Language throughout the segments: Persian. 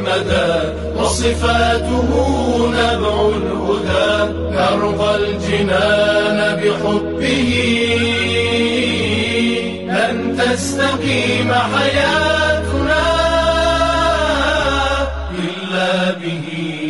المدى وصفاته نبع الهدى نرضى الجنان بحبه لن تستقيم حياتنا إلا به.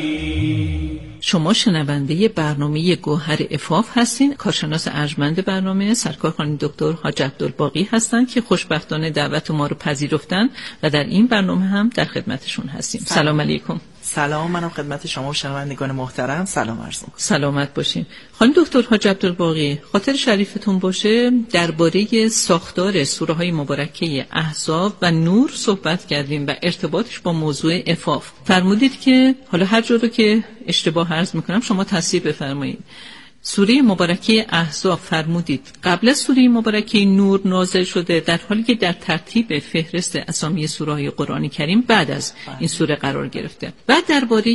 شما شنونده برنامه گوهر عفاف هستین. کارشناس ارجمند برنامه سرکار خانم دکتر حاج عبدالباقی هستند که خوشبختانه دعوت ما رو پذیرفتن و در این برنامه هم در خدمتشون هستیم. سلام علیکم. سلام، منم خدمت شما و شنوندگان محترم سلام عرض می‌کنم. سلامت باشین. خانم دکتر حاج عبدالباقی، خاطر شریفتون باشه درباره ساختار سوره های مبارکه احزاب و نور صحبت کردیم و ارتباطش با موضوع عفاف. فرمودید که حالا هر جور که اشتباه عرض میکنم شما تصحیح بفرمایید. سوره مبارکه احزاب فرمودید قبل از سوره مبارکه نور نازل شده، در حالی که در ترتیب فهرست اسامی سوره های قرآن کریم بعد از این سوره قرار گرفته. بعد درباره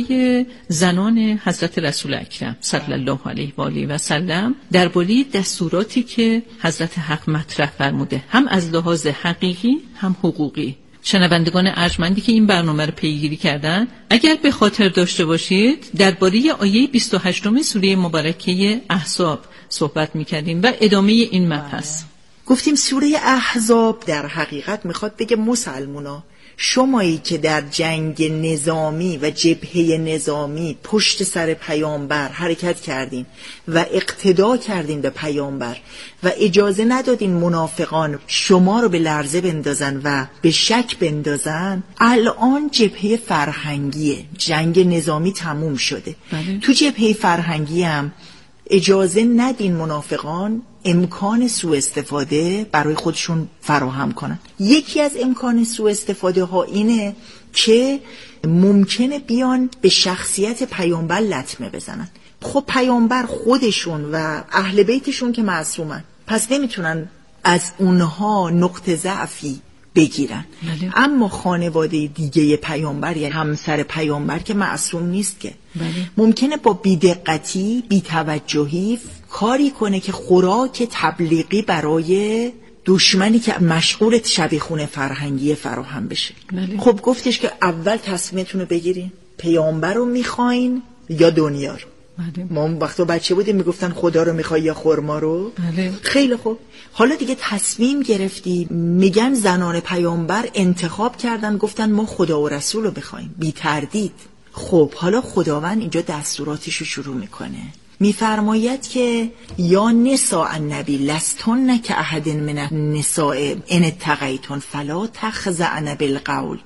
زنان حضرت رسول اکرم صلی الله علیه و آله و سلم، درباره دستوراتی که حضرت حق مطرح فرموده، هم از لحاظ حقیقی هم حقوقی. شنوندگان ارجمندی که این برنامه رو پیگیری کردن، اگر به خاطر داشته باشید درباره آیه 28 سوره مبارکه احزاب صحبت می‌کردیم و ادامه این مبحث. گفتیم سوره احزاب در حقیقت میخواد بگه مسلمونا، شمایی که در جنگ نظامی و جبهه نظامی پشت سر پیامبر حرکت کردین و اقتدا کردین به پیامبر و اجازه ندادین منافقان شما رو به لرزه بندازن و به شک بندازن، الان جبهه فرهنگیه، جنگ نظامی تموم شده. تو جبهه فرهنگی هم اجازه ندین منافقان امکان سوء استفاده برای خودشون فراهم کنن. یکی از امکان سوء استفاده ها اینه که ممکنه بیان به شخصیت پیامبر لطمه بزنن. خب پیامبر خودشون و اهل بیتشون که معصومن، پس نمیتونن از اونها نقطه ضعفی بگیرن. اما خانواده دیگه پیامبر، یعنی همسر پیامبر که معصوم نیست که، ممکنه با بی‌دقتی، بی‌توجهی کاری کنه که خوراک تبلیغی برای دشمنی که مشغول شبیخونه فرهنگی فراهم بشه. خب گفتش که اول تصمیمتون رو بگیرین، پیامبر رو میخواین یا دنیا رو. ما وقتا بچه بودیم میگفتن خدا رو میخوای یا خرما رو. خیلی خوب، حالا دیگه تصمیم گرفتی. میگن زنان پیامبر انتخاب کردن، گفتن ما خدا و رسول رو بخوایم بی تردید. خب حالا خداوند اینجا دستوراتش رو شروع میکنه، میفرماید که یا نساء النبی لستن که احد من النساء ان اتقیتن فلا تخضعن بالقول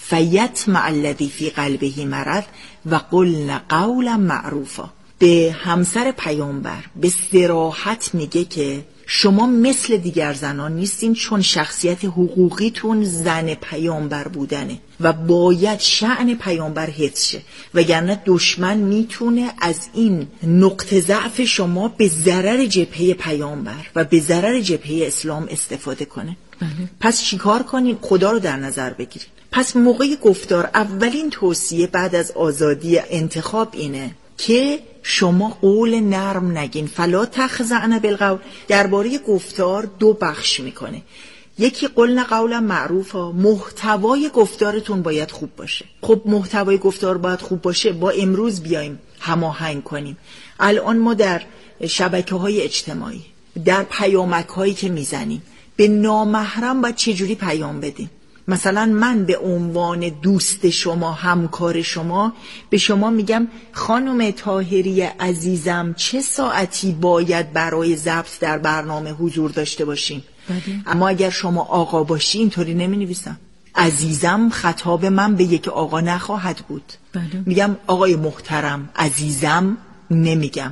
فیطمع الذی فی قلبه مرض و قلن قولا معروفا. به همسر پیامبر به صراحت میگه که شما مثل دیگر زنان نیستین، چون شخصیت حقوقیتون زن پیامبر بودنه و باید شأن پیامبر حفظ شه، وگرنه دشمن میتونه از این نقطه ضعف شما به ضرر جبهه پیامبر و به ضرر جبهه اسلام استفاده کنه. پس چیکار کنین؟ خدا رو در نظر بگیرین. پس موقع گفتار اولین توصیه بعد از آزادی انتخاب اینه که شما قول نرم نگین، فلا تخضعن بالقول. درباره گفتار دو بخش میکنه، یکی قلن قولا معروفا، محتوای گفتارتون باید خوب باشه. خب محتوای گفتار باید خوب باشه، با امروز بیایم هماهنگ کنیم. الان ما در شبکه‌های اجتماعی، در پیامک هایی که میزنیم، به نامحرم باید چجوری پیام بدیم؟ مثلا من به عنوان دوست شما، همکار شما، به شما میگم خانم طاهری عزیزم چه ساعتی باید برای ضبط در برنامه حضور داشته باشیم. اما اگر شما آقا باشی اینطوری نمی نویسم. عزیزم خطاب من به یک آقا نخواهد بود. میگم آقای محترم عزیزم نمیگم.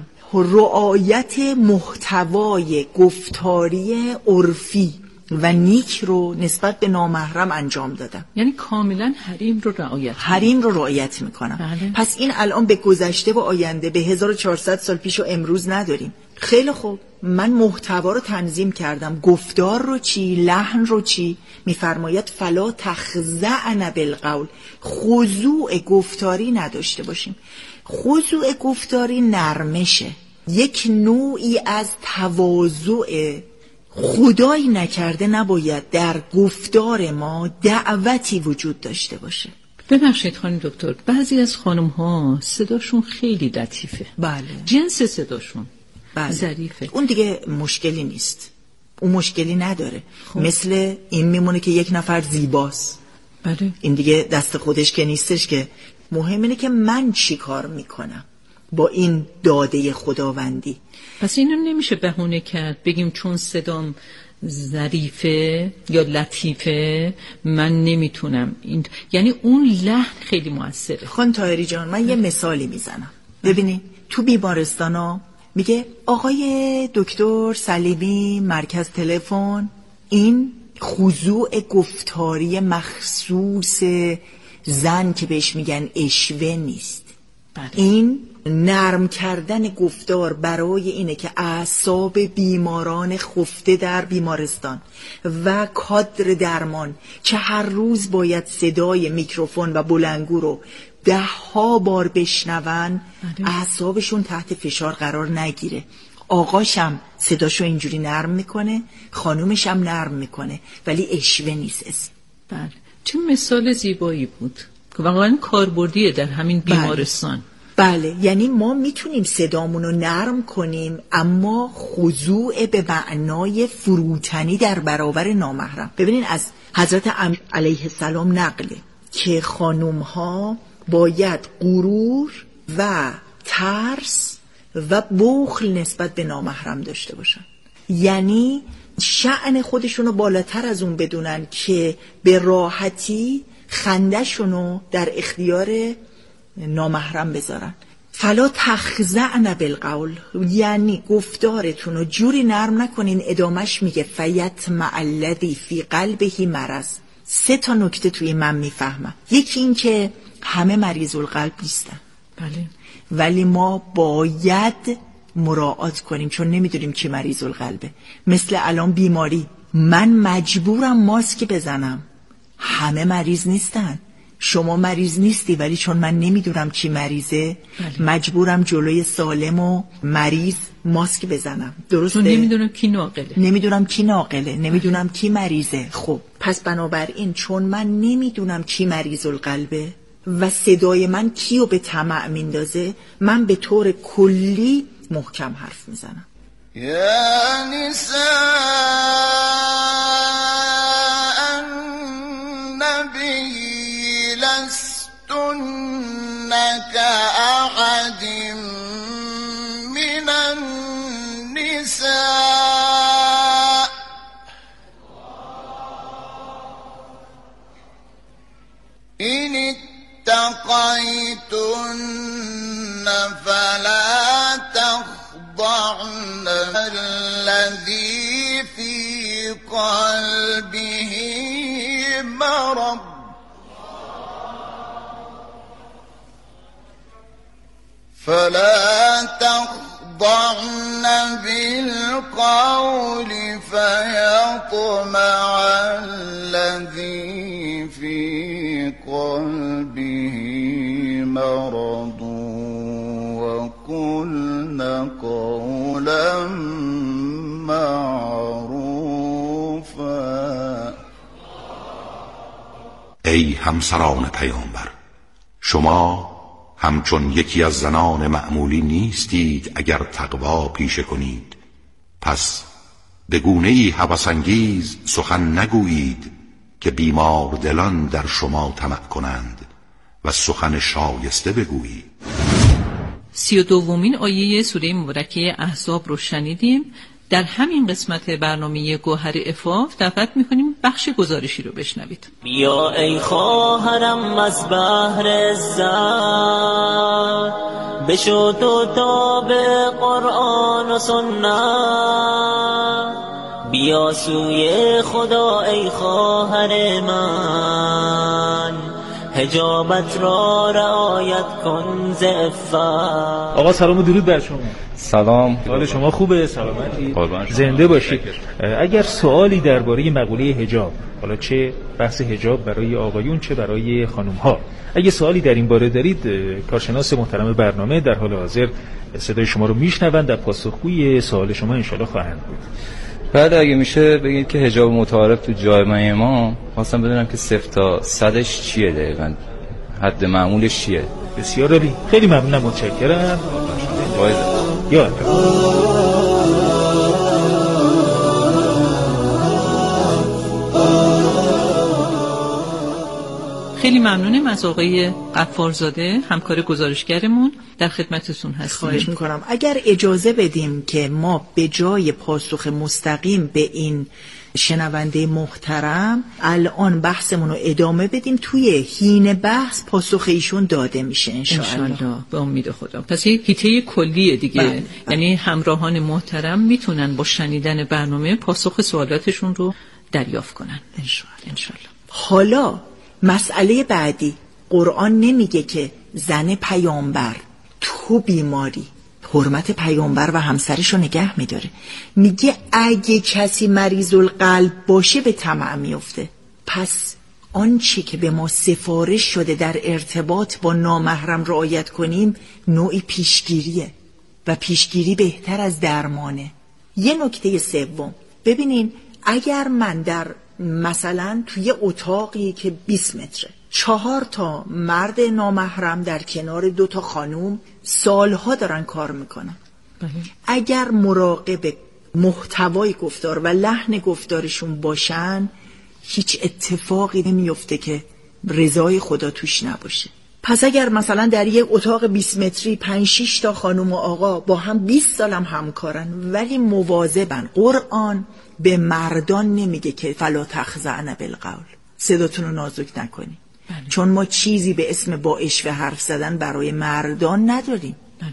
رعایت محتوای گفتاری عرفی و نیک رو نسبت به نامحرم انجام دادم. یعنی کاملا حریم رو رعایت میکنم. پس این الان به گذشته و آینده، به 1400 سال پیش و امروز نداریم. خیلی خوب، من محتوا رو تنظیم کردم، گفتار رو چی، لحن رو چی. میفرماید فلا تخضعن بالقول، خضوع گفتاری نداشته باشیم. خضوع گفتاری نرمشه، یک نوعی از تواضع. خدایی نکرده نباید در گفتار ما دعوتی وجود داشته باشه. ببخشید خانم دکتر، بعضی از خانم ها صداشون خیلی لطیفه. بله. جنس صداشون بله. ظریفه. اون دیگه مشکلی نیست، اون مشکلی نداره. مثل این میمونه که یک نفر زیباست. بله. این دیگه دست خودش که نیستش، که مهم اینه که من چی کار میکنم با این داده خداوندی. پس اینو نمیشه بهونه کرد بگیم چون صدام ظریفه یا لطیفه من نمیتونم. یعنی اون لحن خیلی موثره. خانم طاهری جان، من یه مثالی میزنم. ببینید تو بیمارستانا میگه آقای دکتر سلیمی مرکز تلفن. این خضوع گفتاری مخصوص زن که بهش میگن اشوه نیست. این نرم کردن گفتار برای اینه که اعصاب بیماران خفته در بیمارستان و کادر درمان که هر روز باید صدای میکروفون و بلندگو رو 10 بار بشنون، اعصابشون تحت فشار قرار نگیره. آقاشم صداشو اینجوری نرم میکنه، خانومشم نرم میکنه، ولی اشوه نیست. بله. چه مثال زیبایی بود که واقعا کاربردیه در همین بیمارستان. بله، یعنی ما میتونیم صدامونو نرم کنیم اما خضوع به معنای فروتنی در برابر نامحرم. ببینین از حضرت علیه السلام نقله که خانوم ها باید غرور و ترس و بخل نسبت به نامحرم داشته باشن، یعنی شأن خودشونو بالاتر از اون بدونن که به راحتی خنده‌شونو در اختیار نامحرم بذارن. فلا تخضعن بالقول، یعنی گفتارتونو جوری نرم نکنین. ادامش میگه فیطمع الذی فی قلبه مرض. 3 نکته توی من میفهمم. یکی این که همه مریض القلب نیستن. بله. ولی ما باید مراعات کنیم چون نمیدونیم کی مریض القلبه. مثل الان بیماری، من مجبورم ماسک بزنم. همه مریض نیستن. شما مریض نیستی ولی چون من نمیدونم کی مریضه مجبورم جلوی سالم و مریض ماسک بزنم. درسته؟ نمیدونم کی ناقله. نمیدونم کی مریضه. خب پس بنابراین چون من نمیدونم کی مریض القلبه و صدای من کیو به طمع میندازه، من به طور کلی محکم حرف میزنم. یا نساء النبی لستن كأحد من النساء إن اتقيتن فلا تخضعن الذي في قلبه مرض فلا تخضعن بالقول فيطمع الذي في قلبه مرض وقلن قولا معروفا. ای همسران پیامبر، شما همچون یکی از زنان معمولی نیستید اگر تقوا پیشه کنید. پس به گونه‌ای هوس‌انگیز سخن نگویید که بیمار دلان در شما طمع کنند و سخن شایسته بگویید. 32مین آیه سوره مبارکه احزاب رو شنیدیم. در همین قسمت برنامه گوهر عفاف دعوت می‌کنیم بخش گزارشی رو بشنوید. بیا ای خواهرم از بحر عزت، بشو تو تابع قرآن و سنت، بیا سوی خدا ای خواهر من، حجابت را رعایت کن ز عفت. آقا سلام و درود بر شما. سلام، حال شما خوبه؟ سلامتی؟ قربان شما. زنده باشید. اگر سوالی درباره مقوله حجاب، حالا چه بحث حجاب برای آقایون چه برای خانم ها، اگه سوالی در این باره دارید، کارشناس محترم برنامه در حال حاضر صدای شما رو میشنوند، در پاسخگوی سوال شما انشالله خواهند بود. بعد اگه میشه بگید که حجاب متعارف تو جامعه ما، خواستم بدونم که 0 تا 100ش چیه دقیقاً؟ حد معمولش چیه؟ بسیار عالی، خیلی ممنونم، متشکرم. یا خیلی ممنونم از آقای غفارزاده، همکار گزارشگرمون، در خدمتتون هستیم. خواهش میکنم اگر اجازه بدیم که ما به جای پاسخ مستقیم به این شنونده محترم الان بحثمون رو ادامه بدیم، توی حین بحث پاسخ ایشون داده میشه انشاءالله به امید خدا. پس یه هیته کلیه دیگه. یعنی همراهان محترم میتونن با شنیدن برنامه پاسخ سوالاتشون رو دریافت کنن انشاءالله. حالا مسئله بعدی، قرآن نمیگه که زن پیامبر تو بیماری حرمت پیامبر و همسرش رو نگه میداره، میگه اگه کسی مریض القلب باشه به طمع میفته. پس آنچه که به ما سفارش شده در ارتباط با نامحرم رعایت کنیم نوعی پیشگیریه و پیشگیری بهتر از درمانه. یه نکته سوم، ببینین اگر من در مثلا توی اتاقی که 20 متره 4 تا مرد نامحرم در کنار 2 تا خانوم سالها دارن کار میکنن، اگر مراقب محتوای گفتار و لحن گفتارشون باشن هیچ اتفاقی نمیفته که رضای خدا توش نباشه. پس اگر مثلا در یک اتاق 20 متری 5-6 تا خانم و آقا با هم 20 سال هم همکارن ولی مواظبن، قرآن به مردان نمیگه که فلا تخضعن بالقول، صداتون رو نازک نکنی. چون ما چیزی به اسم با اشوه حرف زدن برای مردان نداریم.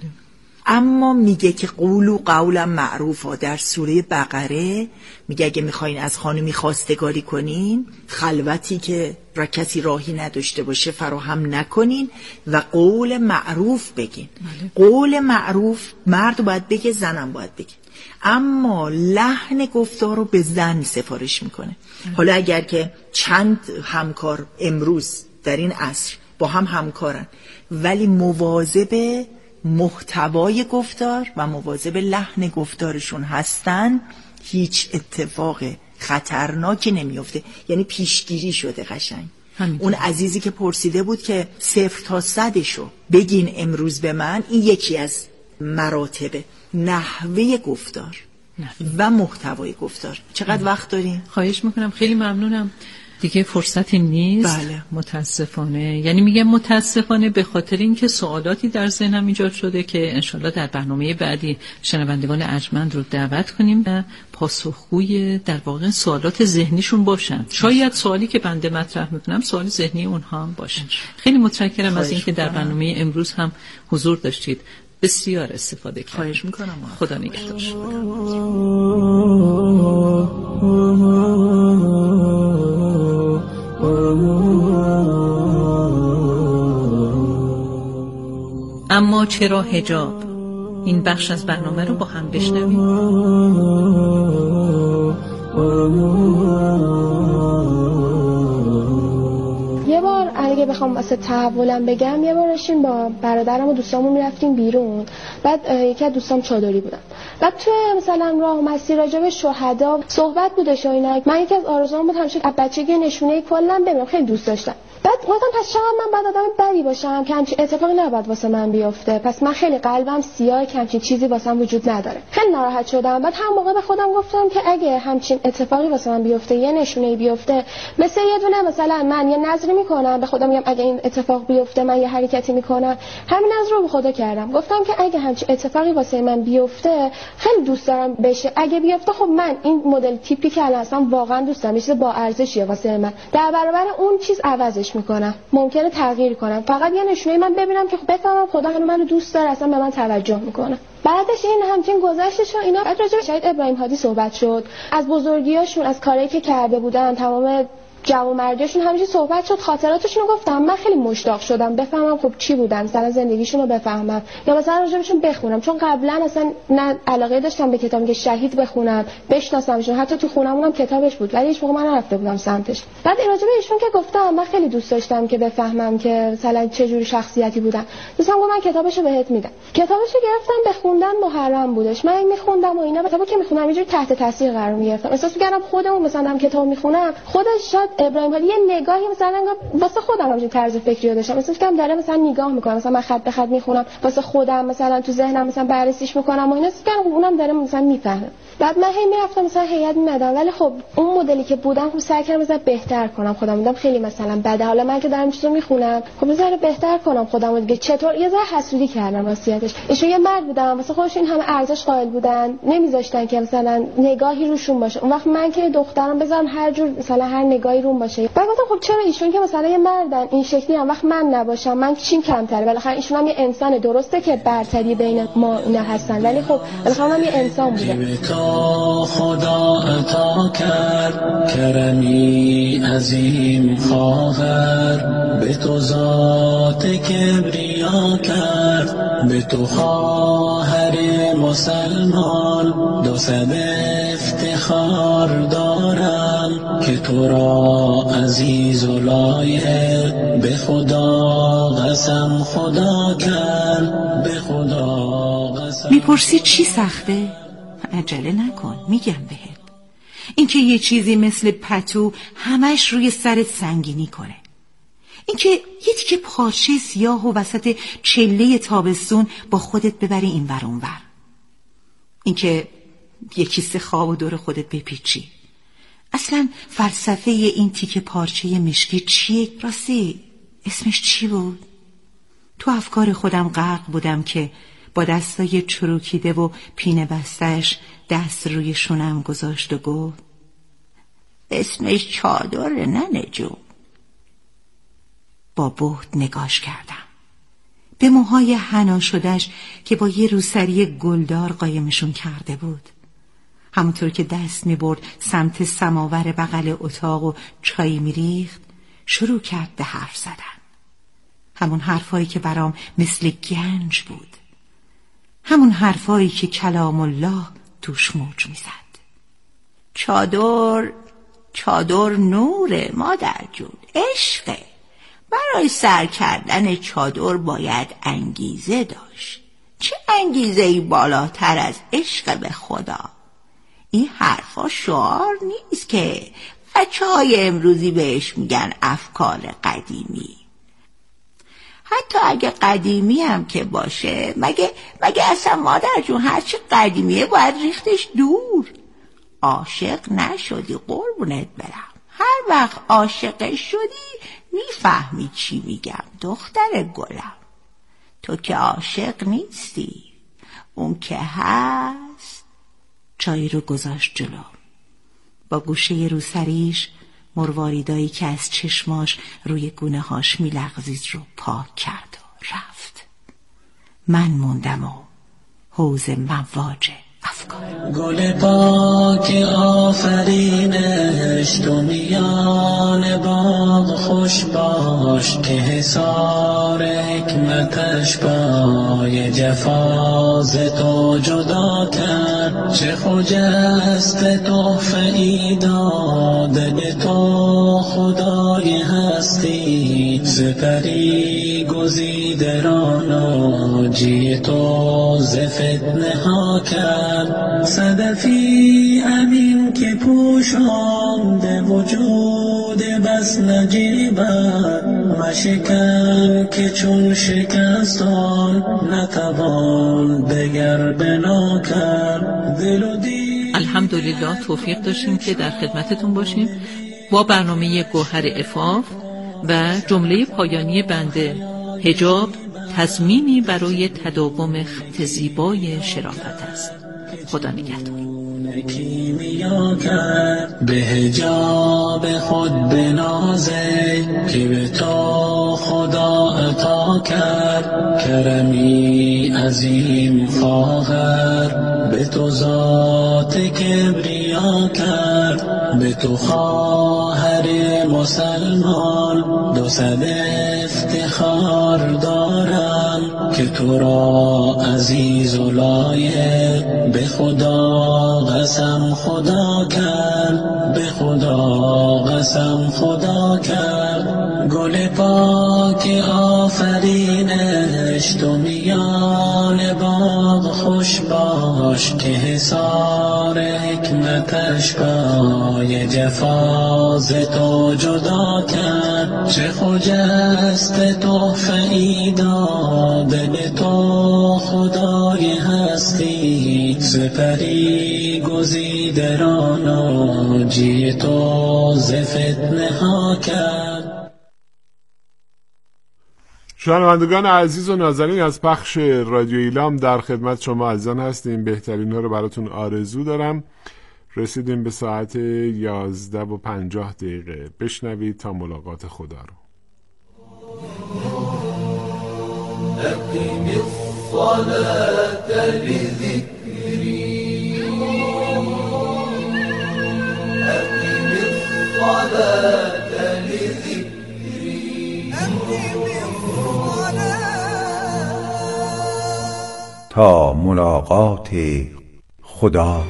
اما میگه که قولوا قولا معروفا. در سوره بقره میگه اگه میخواین از خانمی خواستگاری کنین خلوتی که را کسی راهی نداشته باشه فراهم نکنین و قول معروف بگین. قول معروف مرد باید بگه، زنم باید بگه، اما لحن گفتار رو به زن سفارش میکنه. حالا اگر که چند همکار امروز در این عصر با هم همکارن ولی مواظب محتوای گفتار و مواظب لحن گفتارشون هستن هیچ اتفاق خطرناکی نمیفته. یعنی پیشگیری شده قشنگ. اون عزیزی که پرسیده بود که 0 تا 100شو بگین امروز به من، این یکی از مراتب نحوه گفتار و محتوای گفتار. چقدر وقت داریم؟ خواهش میکنم، خیلی ممنونم. دیگه فرصتی نیست. متاسفانه، یعنی میگم متاسفانه به خاطر اینکه سوالاتی در ذهنم ایجاد شده که انشالله در برنامه بعدی شنوندگان ارجمند رو دعوت کنیم و پاسخگوی در واقع سوالات ذهنیشون باشن. شاید سوالی که بنده مطرح میکنم سوال ذهنی اونها هم باشه. خیلی متشکرم از اینکه در برنامه امروز هم حضور داشتید. بسیار استفاده کردم. خواهش میکنم. خدا نگهدار. اما چرا حجاب؟ این بخش از برنامه رو با هم بشنویم. یه بار اگه بخوام واسه تحولم بگم، یه بار داشتیم با برادرم و دوستامون میرفتیم بیرون، بعد یکی از دوستام چادری بودن، بعد تو مثلا راه مسیر راجع به شهدا صحبت بودش و اینا. من یکی از آرزوام بود همیشه از بچگی نشونه کلا ببینم، خیلی دوست داشتم. بعد گفتم پس چقدر من بعد آدم بدی باشم که همچین اتفاقی نباید واسه من بیفته، پس من خیلی قلبم سیاه که همچین چیزی واسم وجود نداره. خیلی ناراحت شدم. بعد هم موقع به خودم گفتم که اگه همچین اتفاقی واسه من بیفته، یه نشونه‌ای بیفته، مثل یه دونه مثلا من یه نظری میکنم به خودم، میگم اگه این اتفاق بیفته من یه حرکتی میکنم. همین نظر رو به خدا کردم، گفتم که اگه همچین اتفاقی واسه من بیفته خیلی دوست دارم بشه. اگه بیفته خب من این مدل تیپی که الان هستم واقعا دوست دارم، یه چیز با ارزشیه واسه من، در برابر اون چیز عوضش میکنم، ممکنه تغییر کنم، فقط یه نشونه من ببینم که بفهمم خدا هنوز منو دوست داره، اصلا به من توجه میکنه. بعدش این همچین گذشتش و اینا، بعد راجع به شهید ابراهیم هادی صحبت شد، از بزرگیاشون، از کاری که کرده بودن، تمام جوانمردیشون همیشه صحبت شد، خاطراتشون رو گفتم. من خیلی مشتاق شدم بفهمم خب چی بودن، مثلا زندگیشون رو بفهمم یا مثلا راجبشون بخونم، چون قبلا اصلا نه علاقه داشتم به کتابی که شهید بخونم، بشناسمشون، حتی تو خونمونم کتابش بود ولی هیچ موقع من نرفته بودم سمتش. بعد راجب ایشون که گفتم من خیلی دوست داشتم که بفهمم که مثلا چه جوری شخصیتی بودن. دوستم گفت من کتابشو بهت میدم. کتابشو گرفتم بخوندن، محرم بودش. من میخوندم و اینا، کتابو که میخونم یه جوری تحت تاثیر قرار میگرفتم، احساس می‌کردم خودمون مثلا کتاب میخونم، خودش شاید ابراهیم حالی یه نگاهی مثلا واسه خودم همین طرز فکری رو داشتم، مثلا فکرم داره مثلا نگاه میکنم، مثلا من خط به خط میخونم واسه خودم، مثلا تو ذهنم مثلا بررسیش میکنم و اینا، فکرم اونم داره مثلا میفهمه. بعد من هی میرفتم مثلا هیئت میمدم، ولی خب اون مدلی که بودم خب سعی کردم مثلا بهتر کنم خودم. بودم خیلی مثلا بده، حالا من که دارم چیزو میخونم خب مثلا بهتر کنم خودم دیگه. چطور یه ذره حسودی کردم راستیتش. ایشون یه مرد بودن واسه خودشون این همه ارزش قائل بودن، نمیذاشتن که مثلا نگاهی روشون باشه. اون وقت من که دخترم بذارم هر جور مثلا هر نگاهی روم باشه. بعد گفتم خب چرا ایشون که مثلا یه مردن این شکلی هم وقت من نباشم، من چیم کمتره؟ بالاخره ایشون هم یه انسان، درسته که برتری بین ما اینا هستن، ولی خب بالاخره هم یه انسان بوده. خدا عطا کرد کرمی عظیم خواهر، به تو ذات کبریا کرد، به تو خواهر مسلمان دو صد افتخار دارم، که تو را عزیز و لایق به خدا قسم خدا کرد، به خدا قسم. میپرسی چی سخته؟ عجله نکن، میگم بهت. اینکه یه چیزی مثل پتو همش روی سرت سنگینی کنه، اینکه یه تیکه پارچه سیاه و وسط چله تابستون با خودت ببری این ور اون ور، اینکه یه کیسه خواب و دور خودت بپیچی. اصلا فلسفه این تیکه پارچه مشکی چیه؟ راستی اسمش چی بود؟ تو افکار خودم غرق بودم که با دستای چروکیده و پینه بستش دست روی شونم گذاشت و گفت اسمش چادره ننه جون. با بهت نگاش کردم به موهای حنا شدش که با یه روسری گلدار قایمشون کرده بود. همونطور که دست می برد سمت سماور بغل اتاق و چای می ریخت، شروع کرد به حرف زدن. همون حرفایی که برام مثل گنج بود، همون حرفایی که کلام الله توش موج می زد. چادر نوره مادر جون، عشقه. برای سر کردن چادر باید انگیزه داشت. چه انگیزه‌ای بالاتر از عشق به خدا؟ این حرفا شعار نیست که بچه‌های امروزی بهش میگن افکار قدیمی. حتی اگه قدیمی هم که باشه، مگه اصلا مادر جون هرچی قدیمیه باید ریختش دور. عاشق نشدی قربونت برم، هر وقت عاشق شدی میفهمی چی میگم دختر گلم. تو که عاشق نیستی، اون که هست. چای رو گذاشت جلو، با گوشه روسریش مرواریدایی که از چشماش روی گونه هاش میلغزید رو پاک کرد و رفت. من موندم و حوض مواج افکار. گل پاک آفرینش تو میان باغ خوش باش، که حصار حکمتش پای جفاز تو جدا کرد. چه خجست تحفه ای داده به تو خدای هستی، سپری گزیده را ناجی تو ز فتنه ها کرد. صدفی امین که پوشانده وجود بس نجیبت، مشکن که چون شکستان نتوان دگر بنا کرد. دل و دید الحمدلله توفیق داشتیم که در خدمتتون باشیم با برنامه گوهر عفاف و جمله پایانی بنده: حجاب تضمینی برای تداوم خط زیبای شرافت است. خدا نگهدار. به حجاب خود بنازه که به تو خدا عطا کرد. کرمی عظیم خواهر به تو ذات کبریا کرد. به تو خواهر مسلمان دو صد افتخار دارم، که تو را عزیز و لایق به خدا قسم خدا کرد. به خدا قسم خدا کرد. گل پاک آفرینه بهشت و میان باغ خوش باش که حصار حکمتش پای جفاز تو جدا کرد. چه خجست تحفه ای داده به تو خدای هستی، سپری گزیده را ناجی تو ز فتنه ها کرد. شنوندگان عزیز و نازنین از پخش رادیو ایلام در خدمت شما عزیزان هستیم. بهترین ها رو براتون آرزو دارم. رسیدیم به ساعت 11:50. بشنوید تا ملاقات خدا رو. أقم الصلاة لذكري أقم الصلاة لذكري تا ملاقات خدا.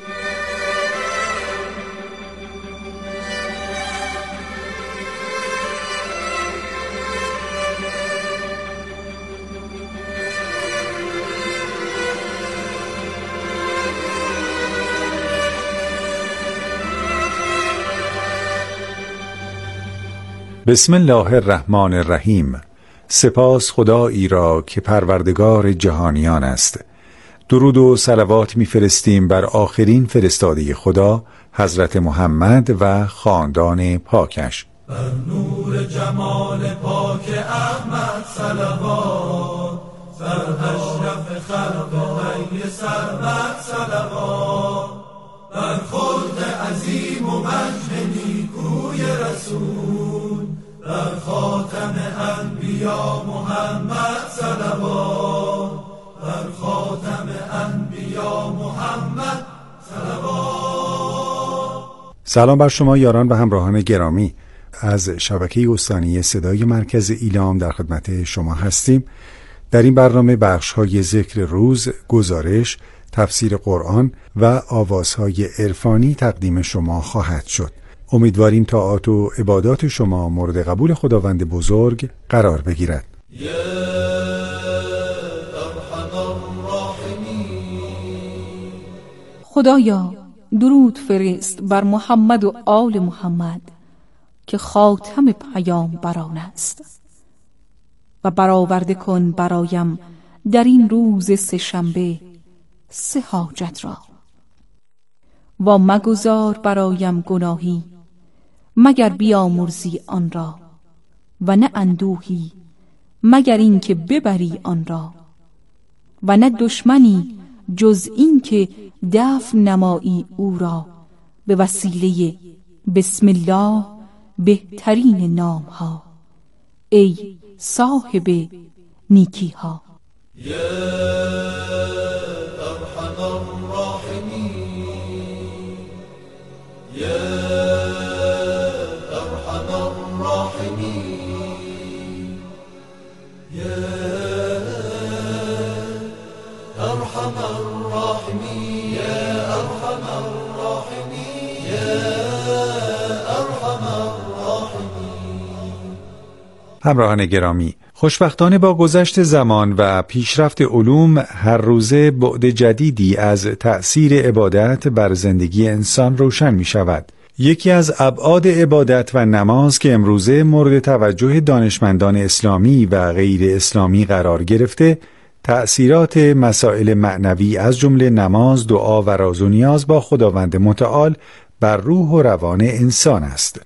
بسم الله الرحمن الرحیم. سپاس خدایی را که پروردگار جهانیان است. درود و صلوات می‌فرستیم بر آخرین فرستاده خدا حضرت محمد و خاندان پاکش. بر نور جمال پاک احمد صلوات، بر اشرف خلق حی سرمد صلوات، بر خلق عظیم و مجد نیکوی رسول، بر خاتم انبیا محمد صلوات، بر خاتم انبیا محمد صلوات. سلام بر شما یاران و همراهان گرامی. از شبکه استانی صدای مرکز ایلام در خدمت شما هستیم. در این برنامه بخش‌های ذکر روز، گزارش، تفسیر قرآن و آوازهای عرفانی تقدیم شما خواهد شد. امیدواریم طاعات و عبادات شما مورد قبول خداوند بزرگ قرار بگیرد. خدایا درود فرست بر محمد و آل محمد که خاتم پیامبران است و برآورده کن برایم در این روز سه‌شنبه 3 حاجت را و مگذار برایم گناهی مگر بیامرزی آن را و نه اندوهی مگر این که ببری آن را و نه دشمنی جز این که دفع نمایی او را به وسیله بسم الله بهترین نام ها ای صاحب نیکی ها. همراهان گرامی، خوشبختانه با گذشت زمان و پیشرفت علوم هر روزه بعد جدیدی از تأثیر عبادت بر زندگی انسان روشن می شود. یکی از ابعاد عبادت و نماز که امروزه مورد توجه دانشمندان اسلامی و غیر اسلامی قرار گرفته، تأثیرات مسائل معنوی از جمله نماز، دعا و راز و نیاز با خداوند متعال بر روح و روان انسان است.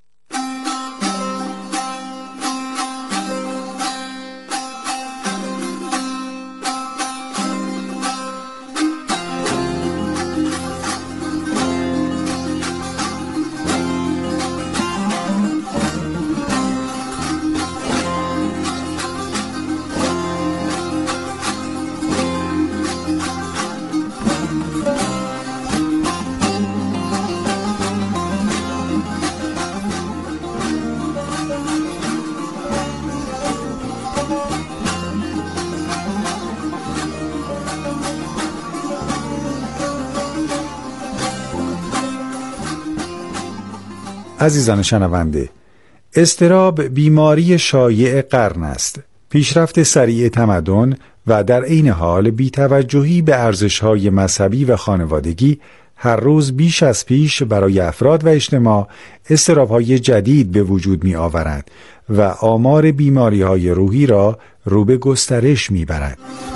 عزیزان شنونده، اضطراب بیماری شایع قرن است. پیشرفت سریع تمدن و در عین حال بی‌توجهی به ارزش‌های مذهبی و خانوادگی هر روز بیش از پیش برای افراد و اجتماع اضطراب‌های جدید به وجود می‌آورد و آمار بیماری‌های روحی را رو به گسترش می‌برد.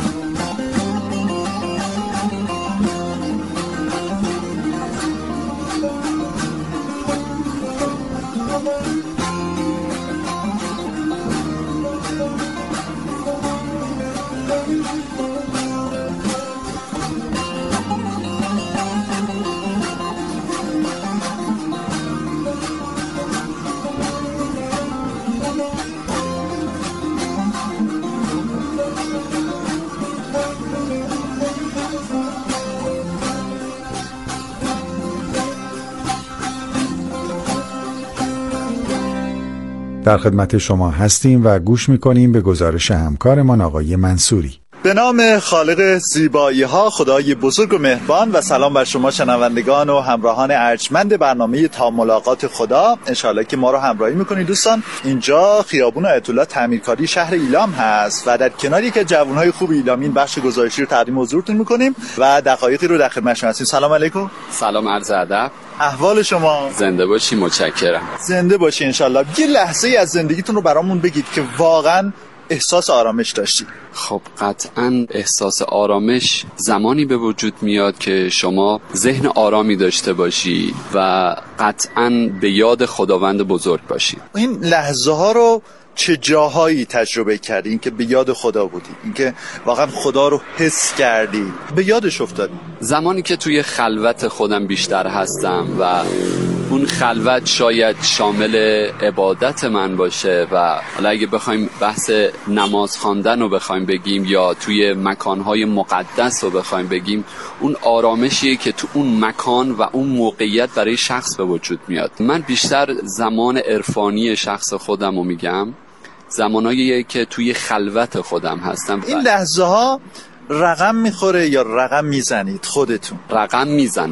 در خدمت شما هستیم و گوش میکنیم به گزارش همکارمان آقای منصوری. به نام خالق زیبایی ها، خدای بزرگ و مهربان، و سلام بر شما شنوندگان و همراهان ارجمند برنامه تا ملاقات خدا. انشاءالله که ما رو همراهی میکنید دوستان. اینجا خیابون آیت الله تعمیرکاری شهر ایلام هست و در کنار یکی از جوانهای خوب ایلامی این بخش گزارشی رو تقدیم حضورتون میکنیم و دقایقی رو در خدمت شما هستیم. سلام علیکم. سلام، عرض ادب. احوال شما؟ زنده باشی. متشکرم. زنده باشی انشالله. یه لحظه ای از زندگیتون رو برامون بگید که واقعا احساس آرامش داشتی. خب قطعا احساس آرامش زمانی به وجود میاد که شما ذهن آرامی داشته باشی و قطعا به یاد خداوند بزرگ باشی. این لحظه ها رو چه جاهایی تجربه کردی؟ این که به یاد خدا بودی، این که واقعا خدا رو حس کردی، به یادش افتادی؟ زمانی که توی خلوت خودم بیشتر هستم و اون خلوت شاید شامل عبادت من باشه و حالا اگه بخوایم بحث نماز خواندن رو بخوایم بگیم یا توی مکانهای مقدس رو بخوایم بگیم، اون آرامشیه که تو اون مکان و اون موقعیت برای شخص به وجود میاد. من بیشتر زمان عرفانی شخص خودم رو میگم، زماناییه که توی خلوت خودم هستم. این لحظه ها رقم میخوره یا رقم میزنید خودتون؟ رقم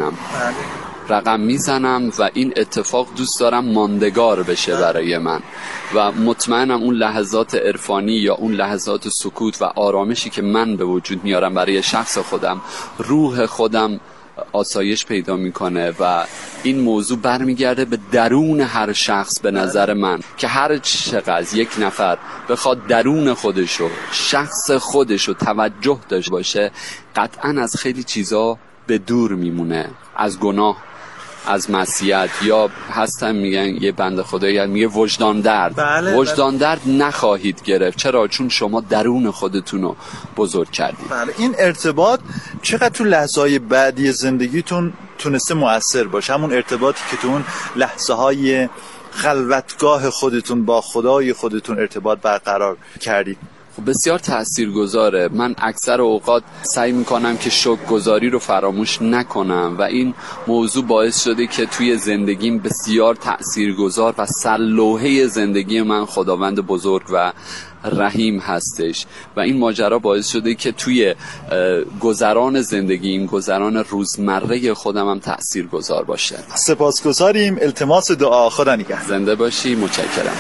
میزنم و این اتفاق دوست دارم ماندگار بشه برای من و مطمئنم اون لحظات عرفانی یا اون لحظات سکوت و آرامشی که من به وجود میارم برای شخص خودم، روح خودم آسایش پیدا میکنه و این موضوع برمیگرده به درون هر شخص. به نظر من که هر چقدر یک نفر بخواد درون خودشو، شخص خودشو توجه داشته باشه، قطعا از خیلی چیزا به دور میمونه، از گناه، از معصیت، یا هستن میگن یه بنده خدایی میگه وجدان درد. وجدان درد نخواهید گرفت. چرا؟ چون شما درون خودتون رو بزرگ کردید. بله. این ارتباط چقدر تو لحظه‌های بعدی زندگیتون تونسته مؤثر باشه؟ همون ارتباطی که تو اون لحظه‌های خلوتگاه خودتون با خدای خودتون ارتباط برقرار کردید. خب بسیار تاثیرگذاره. من اکثر اوقات سعی میکنم که شکرگزاری رو فراموش نکنم و این موضوع باعث شده که توی زندگیم بسیار تاثیرگذار و سرلوحه زندگی من خداوند بزرگ و رحیم هستش و این ماجرا باعث شده که توی گذران زندگیم، گذران روزمره خودم هم تاثیرگذار باشه. سپاسگزاریم. التماس دعا. خدا نگهدار. زنده باشی. متشکرم.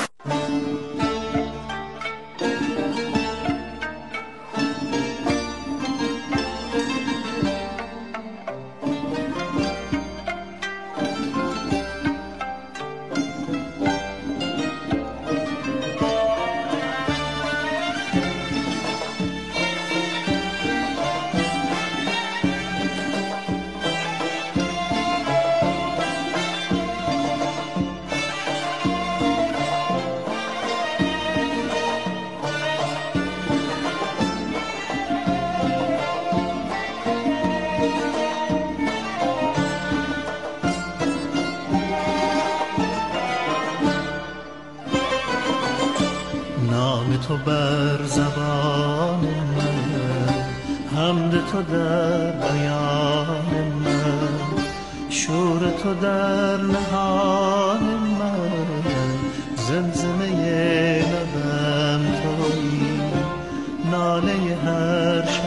تو بر زبان من، حمد تو در بیان من، شور تو در نهان من، زمزمه لبم تویی، ناله هر